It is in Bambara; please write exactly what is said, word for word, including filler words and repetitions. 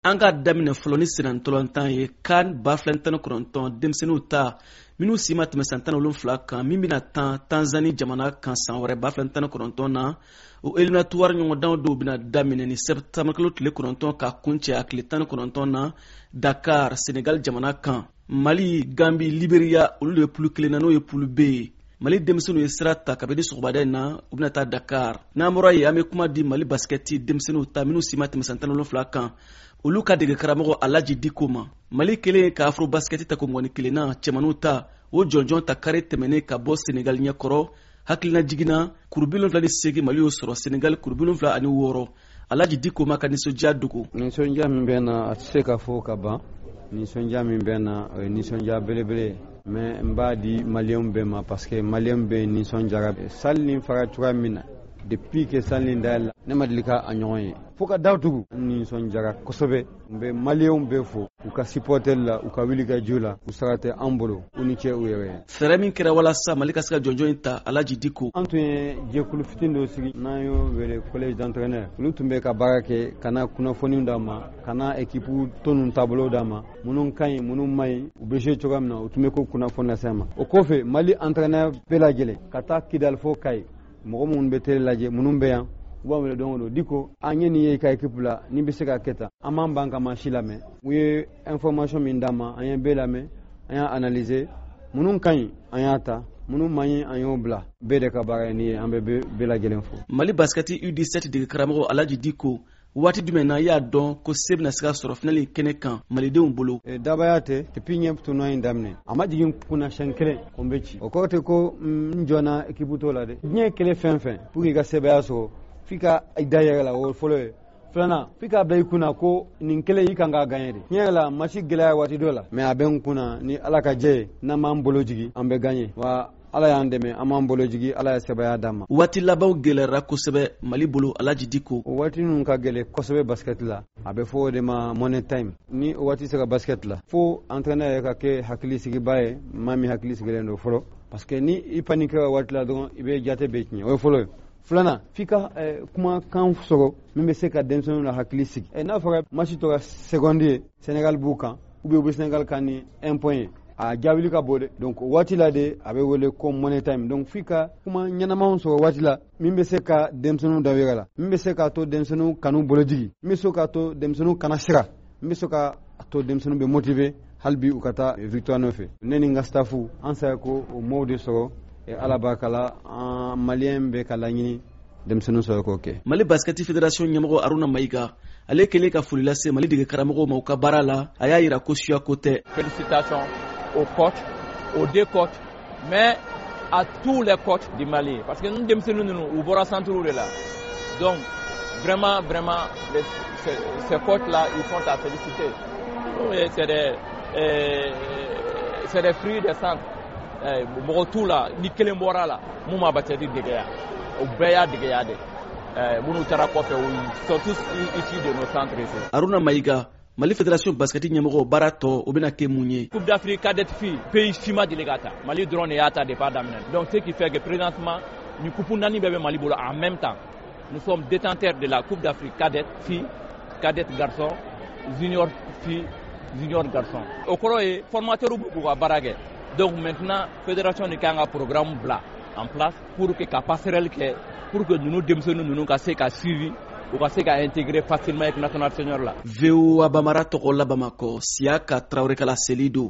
an ka daminɛ fɔlɔ ni senatɔlɔntan ye kan ba fila tan kɔnɔntɔn denmisɛnninw ta minnu si ma tɛmɛ san tan wolonwula kan min bɛna tan tanzani jamana kan san wɛrɛ ba fila tan kɔnɔntɔn na o eliminatuwari ɲɔgɔndanw dɔw bɛna daminɛ ni sɛbɛtamɛ kalo tile kɔnɔntɔn ka kuncɛ a tile tan kɔnɔntɔn na Dakar Senegal jamana kan. Mali, Gambi, Liberia olu de ye pulu kelen na n'o ye pulu B ye. Mali denmisɛnninw ye sira ta kabini sɔgɔmada in na u bɛna taa Dakar. N'an bɔra yen an bɛ kuma di Mali baskɛti denmisɛnninw ta minnu si ma tɛmɛ san tan wolonwula kan olu ka dege karamɔgɔ Alaji Diko ma. Mali kelen ka afro baskɛti ta ko mɔgɔni kelen na cɛmaninw ta o jɔnjɔn ta kare tɛmɛnen ka bɔ Senegal ɲɛkɔrɔ hakilina jiginna kuru bi wolonwula ni seegin Mali y'o sɔrɔ Senegal kuru bi wolonwula ani wɔɔrɔ. Alaji Diko ma ka nisɔndiya dogo. Nisɔndiya min bɛ na a tɛ se ka fɔ ka ban. Nisɔndiya min bɛ na o ye nisɔndiya belebele mais n b'a di maliyɛnw bɛɛ ma parce que maliyɛnw bɛ nisɔndiyara sali nin fara cogoya min na depuis que sali nin dayɛlɛ ne ma deli ka a ɲɔgɔn ye fo ka da tugu n nisɔndiyara kosɛbɛ n bɛ maliyɛnw bɛɛ fo u ka supporter la u ka wuli ka jo la u sara tɛ an bolo u ni cɛ u yɛrɛ ye. Fɛɛrɛ min kɛra walasa Mali ka se ka jɔnjɔn in ta Alaji Diko. An tun ye jɛkulu fitini dɔ sigi n'an y'o wele collège d'entraîneur olu tun bɛ ka baara kɛ ka na kunnafoniw d'a ma ka na équipe tɔnw taabolo d'a ma minnu ka ɲi minnu ma ɲi u bɛ jouer cogoya min na u tun bɛ ko kunnafoni lase a ma. O kɔfɛ Mali entraîneur bɛɛ lajɛlen ka taa Kidali fo Kayi mɔgɔ minnu bɛ télé lajɛ minnu bɛ yan u b'a wele don o don Diko an ye nin ye i ka équipe la ni bɛ se ka kɛ tan an m'an ban ka maa si lamɛn u ye information min d'a ma an ye bɛɛ lamɛn an y'a analyser minnu ka ɲi an y'a ta minnu man ɲi an y'o bila bɛɛ de ka baara ye nin ye an bɛ bɛɛ lajɛlen fo. Mali baskɛti U dix-sept dege karamɔgɔ Alaji Diko waati jumɛn na y'a dɔn ko se bɛna se ka sɔrɔ finali kɛnɛ kan malidenw bolo. Dabaya tɛ depuis ɲɛ tournoi in daminɛ a ma jigin kunna siɲɛ kelen ko n bɛ ci o kɔrɔ tɛ ko n jɔnna équipe t'o la dɛ diɲɛ kelen fɛn fɛn pour que i ka sɛbɛya sɔrɔ f'i ka i da yɛrɛ la o fɔlɔ ye filanan f'i k'a bila i kunna ko nin kelen i kan k'a gagner de tiɲɛ yɛrɛ la match gɛlɛya waati dɔ la mais a bɛ n kunna ni Ala ka jɛ ye n'an m'an bolo jigin an bɛ gagner wa Ala y'an dɛmɛ an m'an bolo jigi Ala ye sɛbɛya d'an ma. Waati labanw gɛlɛyara kosɛbɛ Mali bolo Alaji Diko. O waati ninnu ka gɛlɛ kosɛbɛ basket la a bɛ fɔ o de ma money time ni o waati sera basket la fo entraîneur yɛrɛ ka kɛ hakilisigiba ye maa min hakili sigilen don fɔlɔ parce que ni i paniquera waati la dɔrɔn i bɛ jate bɛɛ tiɲɛ o ye fɔlɔ ye. Filanan f'i ka kumakan sɔrɔ min bɛ se ka denmisɛnninw la hakili sigi n'a fɔra match tora seconde ye Senegal b'u kan ou bien u bɛ Senegal kan ni un point ye a jaabili ka bon de donc waati la de a bɛ wele ko money time donc f'i ka kuma ɲɛnamaw sɔrɔ waati la min bɛ se ka denmisɛnninw da yɛrɛ la min bɛ se k'a to denmisɛnninw kanu bolo jigi min bɛ se k'a to denmisɛnninw kana sira min bɛ se k'a to denmisɛnninw bɛ motiver hali bi u ka taa victoire nɔfɛ ne ni n ka staffu an sera ko o mɔɔw de sɔrɔ Ala barika la an maliyɛn bɛ ka laɲini denmisɛnninw sɔrɔ k'o kɛ. Mali baskɛti fédération ɲɛmɔgɔ Aruna Mayiga ale kɛlen ka foli lase Mali dege karamɔgɔw ma u ka baara la a y'a jira ko suya ko tɛ. Félicitations aux coachs, aux deux coachs, mais à tous les coachs du Mali parce que nous denmisɛnninw ninnu u bɔra centre de la donc vraiment vraiment les, ces, ces coachs là ils sont à féliciter. C'est des euh, c'est des fruits des centres. Mɔgɔ t'u la ni kelen bɔra la mun ma baskɛti dege yan o bɛɛ y'a dege yan de minnu taara kɔfɛ o sont tous issus de nos centres ici. Aruna Mayiga Mali fédération baskɛti ɲɛmɔgɔ baara tɔ o bɛna kɛ mun ye. Coupe d'Afrique cadette fille pays si ma deli ka ta Mali dɔrɔn de y'a ta depuis a daminɛ donc ce qui fait que présentement ni coupe naani bɛɛ bɛ Mali bolo en même temps nous sommes détenteurs de la Coupe d'Afrique cadette fille cadette garçon junior fille junior garçon o kɔrɔ ye formateur b'u ka baara kɛ. Donc maintenant, la fédération de Kanga programme bla en place pour que la passerelle que pour que nous démissionnions nous ka se ka suivi ou ka se ka intégrer facilement avec national senior là. V O A Bamara Tokola Bamako Siaka Traoré Kala Selido.